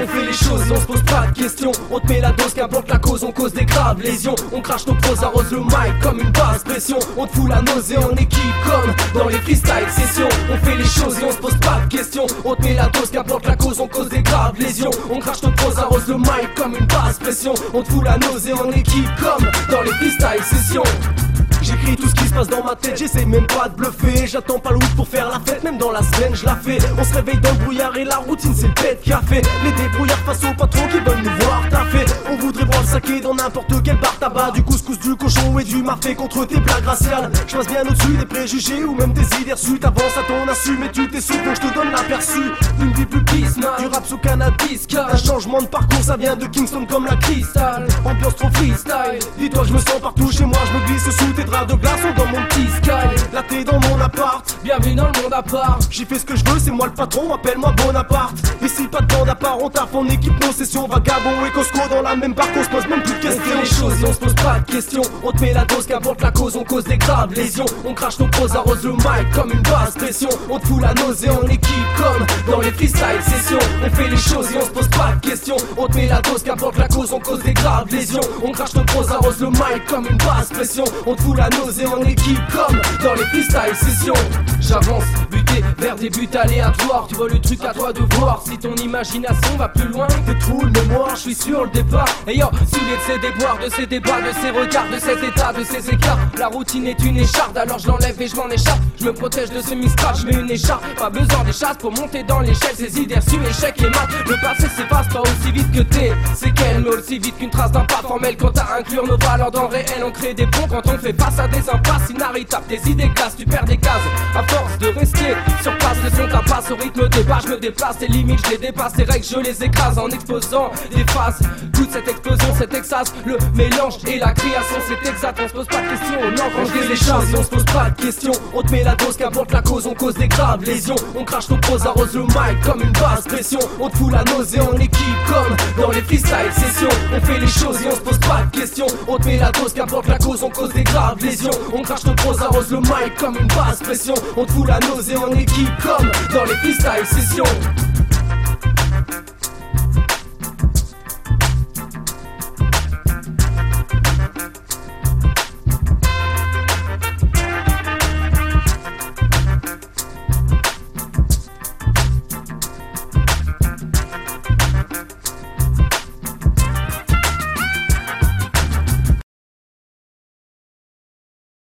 On fait les choses et on se pose pas de questions. On te met la dose, qu'importe la cause, on cause des graves lésions. On crache nos pros, arrose le mic comme une basse pression. On te fout la nausée en équipe comme dans les freestyle sessions. On fait les choses et on se pose pas de questions. On te met la dose, qu'importe la cause, on cause des graves lésions. On crache nos pros, arrose le mic comme une basse pression. On te fout la nausée en équipe comme dans les freestyle sessions. J'écris tout ce qui se passe dans ma tête, j'essaie même pas de bluffer. J'attends pas le week pour faire la fête, même dans la semaine je la fais. On se réveille dans le brouillard et la routine c'est le pet café. Les débrouillards face aux patrons qui veulent nous voir taffer. On voudrait voir le saké dans n'importe quel bar tabac. Du couscous, du cochon et du mafé contre tes blagues raciales. Je passe bien au-dessus des préjugés ou même des idées reçues. T'avances à ton insu mais tu t'es su, donc je te donne l'aperçu d'une vie plus pisse, du rap sous cannabis. Un changement de parcours, ça vient de Kingston comme la cristal. Ambiance trop freestyle, dis-toi je me sens partout chez moi. Je me glisse sous tes draps de glace ou dans mon petit sky. Là t'es dans mon appart, bienvenue dans le monde à part. J'y fais ce que je veux, c'est moi le patron, appelle-moi Bonaparte. Ici pas de bande à part, on taffe en équipe, nos sessions. Vagabond et Cosco dans la même barque, on se pose même plus de questions. On fait les choses et on se pose pas de questions. On te met la dose, qu'importe la cause, on cause des graves lésions. On crache nos pros, arrose le mic comme une basse pression. On te fout la nausée en équipe comme dans les freestyle sessions. On fait les choses et on se pose pas de questions. On te met la dose, qu'importe la cause, on cause des graves lésions. On crache nos pros, arrose le mic comme une basse pression. On te fout la nausée en équipe comme dans les freestyle sessions. J'avance, buté vers des buts aléatoires. Tu vois le truc à toi de voir si ton imagination va plus loin. Tes trous de mémoire, je suis sur le départ. Et yo, saoulé de ces déboires, de ces débats, de ces regards, de cet état, de ces écarts. La routine est une écharde, alors je l'enlève et je m'en échappe. Je me protège de ce mistral, je mets une écharpe. Pas besoin des chasses pour monter dans l'échelle. Ces idées reçues, échec et maths. Le passé s'efface pas aussi vite que t'es. C'est qu'elle, mais aussi vite qu'une trace d'un pas formel. Quand à inclure nos valeurs dans le réel, on crée des ponts. Quand on fait face à des impasses inarrêtables, tes idées classent, tu perds des cases. À force de rester sur place, le son tapasse au rythme des pas. Je me déplace, les limites, je les dépasse. Les règles, je les écrase en exposant des phases. Toute cette explosion, cet extase, le mélange et la création, c'est exact. On se pose pas de questions, non, quand je dis les choses, on se pose pas de questions. On te met la dose, qu'importe la cause, on cause des graves lésions. On crache nos pros, arrose le mic comme une basse pression. On te fout la nausée en équipe comme dans les freestyle sessions. On fait les choses et on se pose pas de questions. On te met la dose, qu'importe la cause, on cause des graves lésions. On crache nos pros, arrose le mic comme une basse pression. On te fout la nausée en équipe comme dans les freestyle sessions.